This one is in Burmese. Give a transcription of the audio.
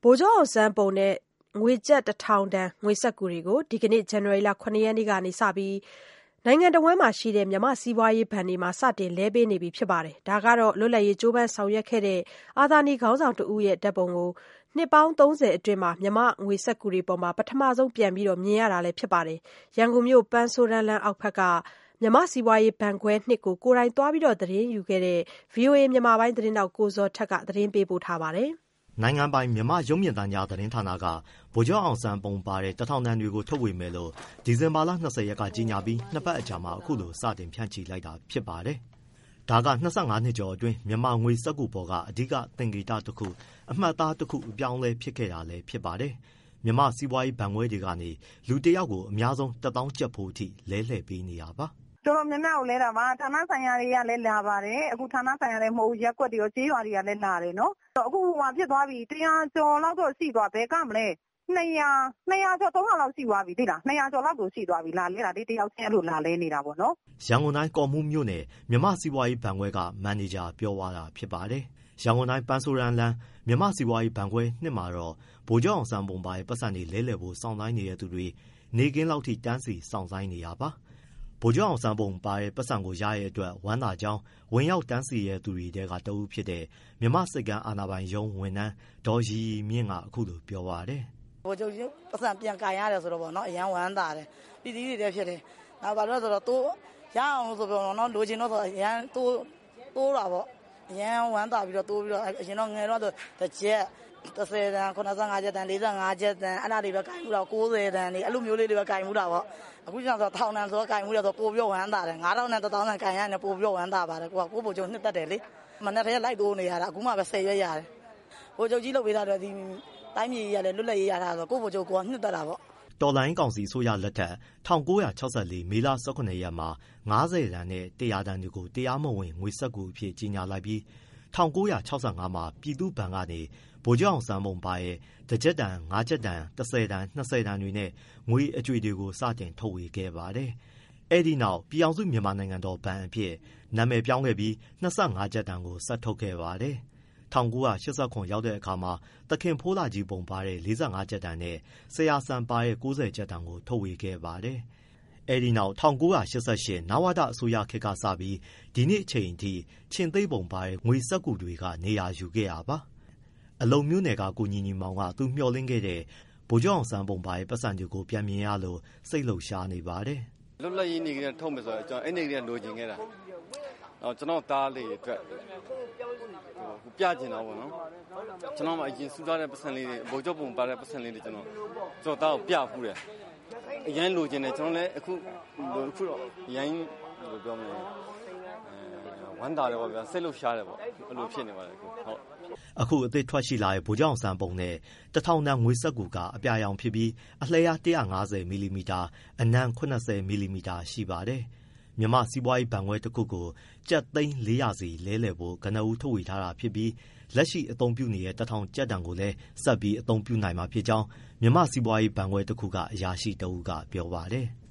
ဗိုလ်ချုပ်အောင်ဆန်းပုံနဲ့ငွေကျပ်1000 တန်ငွေစက္ကူတွေကိုဒီကနေ့ ဇန်နဝါရီလ 7 ရက်နေ့ကစပြီး နိုင်ငံတဝန်းမှာရှိတဲ့မြန်မာ့စီးပွားရေးဘဏ်တွေမှာစတင်လဲပေးနေပြီဖြစ်ပါတယ်။ ဒါကတော့ လွတ်လပ်ရေးကြိုးပမ်းဆောင်ရွက်ခဲ့တဲ့အာဇာနည်ခေါင်းဆောင်တဦးရဲ့ဓာတ်ပုံကိုနှစ်ပေါင်း 30 အတွင်းမြန်မာငွေစက္ကူတွေပေါ်မှာပထမဆုံးပြန်ပြီးမြင်ရတာလည်းဖြစ်ပါတယ်။ ရန်ကုန်မြို့ပန်းဆိုးတန်းလမ်းအောက်ဘက်က မြန်မာ့စီးပွားရေးဘဏ်ခွဲ 2 ကိုကိုယ်တိုင်သွားရောက်သတင်းယူခဲ့တဲ့ ဗွီအိုအေမြန်မာပိုင်းသတင်းထောက်ကိုဇော်ထက်က သတင်းပေးပို့ထားပါတယ်။နိုင်ငံပိုင်မြန်မာ့ရုပ်မြင်သံကြားသတင်းဌာနက ဗိုလ်ချုပ်အောင်ဆန်းပုံပါတဲ့ 1000 တန်တွေကိုထုတ်ဝေမယ်လို့ ဒီဇင်ဘာလ 20 ရက်ကကြေညာပြီး 2 ပတ်အကြာမှာအခုလိုစတင်ဖြန့်ချိလိုက်တာဖြစ်ပါတယ်။ ဒါက 25 နှစ်ကျော်အတွင်း မြန်မာငွေစက္ကူပေါ်ကအဓိကသင်္ကေတတခု၊ အမှတ်အသားတခု အပြောင်းအလဲဖြစ်ခဲ့တာလည်းဖြစ်ပါတယ်။ မြန်မာ့စီးပွားရေးဘဏ်ခွဲတွေကနေ လူတယောက်ကိုအများဆုံး 10,000 ကျပ်ဖိုးအထိလဲလှယ်ပေးနေတာပါ။ တော်တော်များများကိုလဲတာပါဌာနဆိုင်ရာတွေကလည်းလာပါတယ်အခုဌာနဆိုင်ရာတွေမဟုတ်ဘူးရပ်ကွက်တွေရောကျေးရွာတွေကလည်းလာတယ်နော်အခုဖြစ်သွားပြီ100ကျော်လောက်တော့ရှိသွားဘယ်ကမလဲ200ကျော်300လောက်ရှိသွားပြီသိလား200ကျော်လောက်ကိုရှိသွားပြီလာလဲတာတယောက်ချင်းအဲ့လိုလာလဲနေတာပေါ့နော်ရန်ကုန်တိုင်းကော့မှူးမြို့နယ်မြန်မာ့စီးပွားရေးဘဏ်ခွဲကမန်နေဂျာပြောသွားတာဖြစ်ပါတယ်။ ရန်ကုန်တိုင်းပန်းဆိုးတန်းလမ်းမြန်မာ့စီးပွားရေးဘဏ်ခွဲ 2 မှာတော့ဗိုလ်ချုပ်အောင်ဆန်းပုံပါတဲ့ပိုက်ဆံတွေလဲလှယ်ဖို့စောင့်ဆိုင်းနေတဲ့သူတွေနေ့ခင်းလောက်ထိတန်းစီစောင့်ဆိုင်းနေတာပါ။ ဗိုလ်ချုပ်အောင်ဆန်းပုံပါတဲ့ပိုက်ဆံကိုရတဲ့အတွက်ဝမ်းသာကြောင်းဝင်ရောက်တန်းစီတဲ့သူတွေထဲကတဦးဖြစ်တဲ့မြန်မာ့ဆိပ်ကမ်းအာဏာပိုင်ရုံးဝန်ထမ်းဒေါ်ရီရီမြင့်ကအခုလိုပြောပါတယ်။ ဗိုလ်ချုပ်ကြီးပိုက်ဆံပြန်ကိုင်ရတယ်ဆိုတော့ဗောနော်အရန်ဝမ်းသာတယ်ပီတိတွေလည်းဖြစ်တယ်ဘာလို့လဲဆိုတော့ရအောင်လို့ဆိုပြီးတော့လိုချင်တော့ဆိုအရန်တိုးတာပေါ့အရန်ဝမ်းသာပြီးတော့တိုးပြီးတော့အရင်တော့ငယ်တော့တစ်ကျပ်30တန်85ကျပ်တန်45ကျပ်တန်အဲ့ဒါတွေပဲကိုင်မှုတာ90တန်တွေအဲ့လိုမျိုးလေးတွေပဲကိုင်မှုတာပေါ့အခုကျတော့1000တန်ဆိုတော့ကိုင်မှုရဆိုပို့ပြီးဝမ်းသာတယ်9000နဲ့1000တန်ကိုင်ရတယ်ပို့ပြီးဝမ်းသာပါတယ်ကိုဗိုလ်ချုပ်နှစ်သက်တယ်လေမနေ့ကလိုက်တိုးနေရတာအခုမှပဲ10ရွက်ရတယ်ဗိုလ်ချုပ်ကြီးလုပ်ပေးတာတော့ဒီတိုင်းပြည်ကြီးရတယ်လွတ်လပ်ရေးရတာဆိုကိုဗိုလ်ချုပ်ကနှစ်သက်တာပေါ့တော်လိုင်းကောင်စီဆိုရလက်ထက်1964မေလ 18 ရက်မှာ90တန်နဲ့100တန်တွေကိုတရားမဝင်ငွေစက္ကူအဖြစ်ကြေညာလိုက်ပြီး1965မှာပြည်သူ့ဘဏ်ကနေဗိုလ်ချုပ်အောင်ဆန်းပုံပါတဲ့1ကျပ်တန်5ကျပ်တန်10တန်20တန်တွေနဲ့ငွေအကြွေတွေကိုစတင်ထုတ်ဝေခဲ့ပါတယ်။အဲဒီနောက်ပြည်ထောင်စုမြန်မာနိုင်ငံတော်ဘဏ်အဖြစ်နာမည်ပြောင်းခဲ့ပြီး25ကျပ်တန်ကိုဆက်ထုတ်ခဲ့ပါတယ်။ 1989ရောက်တဲ့အခါမှာသခင်ဖိုးလှကြီးပုံပါတဲ့45ကျပ်တန်နဲ့ဆရာစံပါတဲ့90ကျပ်တန်ကိုထုတ်ဝေခဲ့ပါတယ်။အဲဒီနောက်1988နဝတအစိုးရခေတ်ကစပြီးဒီနေ့အချိန်အထိခြေင်္သေ့ပုံပါတဲ့ငွေစက္ကူတွေကနေရာယူခဲ့တာပါ။အလုံမြို့နယ်ကကိုညီညီမောင်ကသူမျှော်လင့်ခဲ့တဲ့ဗိုလ်ချုပ်အောင်ဆန်းပုံပါတဲ့ပိုက်ဆံတွေကိုပြန်မြင်ရလို့စိတ်လှုပ်ရှားနေပါတယ်။လွတ်လပ်ရေးနေ့ကလေးထုတ်မယ်ဆိုတော့ကျွန်တော်အဲ့နေ့ကလေးလိုချင်ခဲ့တာကျွန်တော်သားလေးအတွက်ပြချင်တာပေါ့နော်ကျွန်တော်မှအရင်စူးထားတဲ့ပတ်စံလေးတွေဗိုလ်ချုပ်ပုံပါတဲ့ပတ်စံလေးတွေကျွန်တော်သားကိုပြဖူးတယ်အရင်လိုချင်တယ်ကျွန်တော်လည်းအခုတော့အရင်လိုပြောမလဲဝမ်းသာတယ်ပေါ့ဗျာစိတ်လှုပ်ရှားတယ်ပေါ့အဲ့လိုဖြစ်နေပါတယ်ဟုတ်အခုအသစ်ထွက်ရှိလာတဲ့ဗိုလ်ချုပ်အောင်ဆန်းပုံနဲ့1000တန်ငွေစက္ကူကအပြာရောင်ဖြစ်ပြီးအလျား150မီလီမီတာအနံ80မီလီမီတာရှိပါတယ်။မြန်မာစီးပွားရေးဘဏ်ခွဲတစ်ခုကိုကျပ်သိန်း400စီလဲလှယ်ဖို့ကနဦးထုတ်ဝေထားတာဖြစ်ပြီးလက်ရှိအသုံးပြုနေတဲ့1000ကျပ်တန်ကိုလည်းဆက်ပြီးအသုံးပြုနိုင်မှာဖြစ်ကြောင်းမြန်မာစီးပွားရေးဘဏ်ခွဲတစ်ခုကအရာရှိတဦးကပြောပါတယ်။